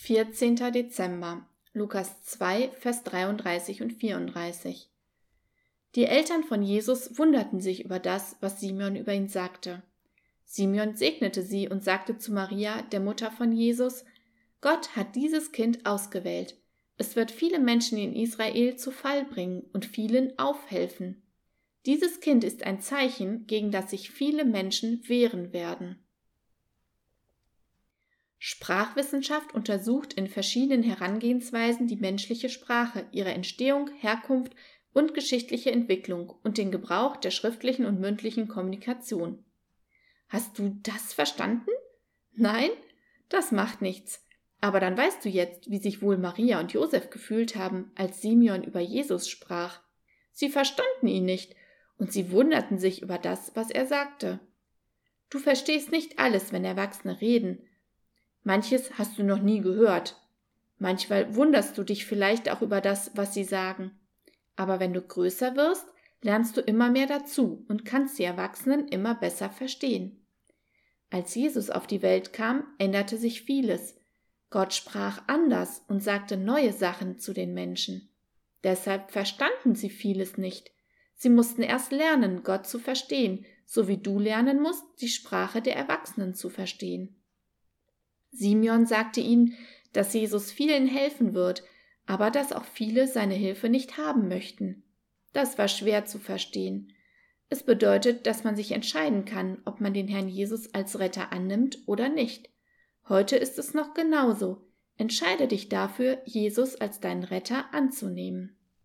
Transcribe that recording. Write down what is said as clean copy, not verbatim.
14. Dezember, Lukas 2, Vers 33 und 34. Die Eltern von Jesus wunderten sich über das, was Simeon über ihn sagte. Simeon segnete sie und sagte zu Maria, der Mutter von Jesus: Gott hat dieses Kind ausgewählt. Es wird viele Menschen in Israel zu Fall bringen und vielen aufhelfen. Dieses Kind ist ein Zeichen, gegen das sich viele Menschen wehren werden. Sprachwissenschaft untersucht in verschiedenen Herangehensweisen die menschliche Sprache, ihre Entstehung, Herkunft und geschichtliche Entwicklung und den Gebrauch der schriftlichen und mündlichen Kommunikation. Hast du das verstanden? Nein? Das macht nichts. Aber dann weißt du jetzt, wie sich wohl Maria und Josef gefühlt haben, als Simeon über Jesus sprach. Sie verstanden ihn nicht und sie wunderten sich über das, was er sagte. Du verstehst nicht alles, wenn Erwachsene reden. Manches hast du noch nie gehört. Manchmal wunderst du dich vielleicht auch über das, was sie sagen. Aber wenn du größer wirst, lernst du immer mehr dazu und kannst die Erwachsenen immer besser verstehen. Als Jesus auf die Welt kam, änderte sich vieles. Gott sprach anders und sagte neue Sachen zu den Menschen. Deshalb verstanden sie vieles nicht. Sie mussten erst lernen, Gott zu verstehen, so wie du lernen musst, die Sprache der Erwachsenen zu verstehen. Simeon sagte ihnen, dass Jesus vielen helfen wird, aber dass auch viele seine Hilfe nicht haben möchten. Das war schwer zu verstehen. Es bedeutet, dass man sich entscheiden kann, ob man den Herrn Jesus als Retter annimmt oder nicht. Heute ist es noch genauso. Entscheide dich dafür, Jesus als deinen Retter anzunehmen.